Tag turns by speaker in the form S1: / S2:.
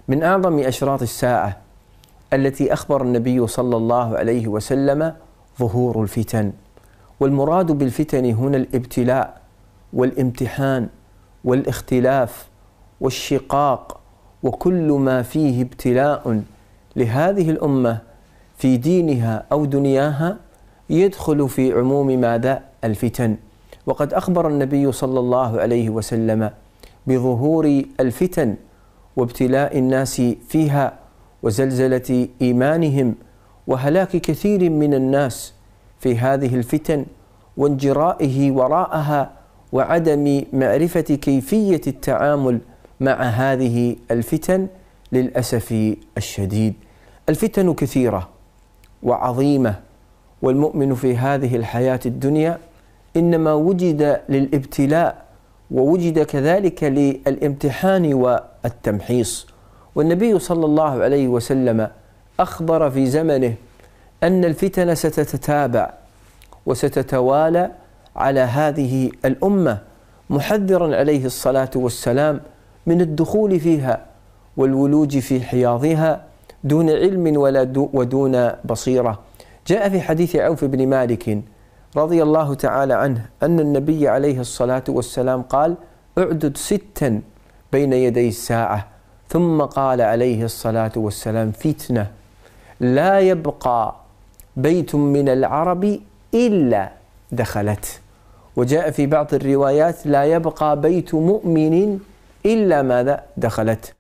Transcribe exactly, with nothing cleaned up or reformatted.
S1: من أعظم أشراط الساعة التي أخبر النبي صلى الله عليه وسلم ظهور الفتن، والمراد بالفتن هنا الابتلاء والامتحان والاختلاف والشقاق وكل ما فيه ابتلاء لهذه الأمة في دينها أو دنياها يدخل في عموم ماذا؟ الفتن. وقد أخبر النبي صلى الله عليه وسلم بظهور الفتن وابتلاء الناس فيها وزلزلة إيمانهم وهلاك كثير من الناس في هذه الفتن وانجرائه وراءها وعدم معرفة كيفية التعامل مع هذه الفتن للأسف الشديد. الفتن كثيرة وعظيمة، والمؤمن في هذه الحياة الدنيا إنما وجد للابتلاء ووجد كذلك للامتحان والتمحيص. والنبي صلى الله عليه وسلم أخبر في زمنه أن الفتن ستتتابع وستتوالى على هذه الأمة، محذرا عليه الصلاة والسلام من الدخول فيها والولوج في حياضها دون علم ولا ودون بصيرة. جاء في حديث عوف بن مالك رضي الله تعالى عنه أن النبي عليه الصلاة والسلام قال: اعدد ستا بين يدي الساعة، ثم قال عليه الصلاة والسلام: فتنة لا يبقى بيت من العرب إلا دخلت. وجاء في بعض الروايات: لا يبقى بيت مؤمن إلا ماذا؟ دخلت.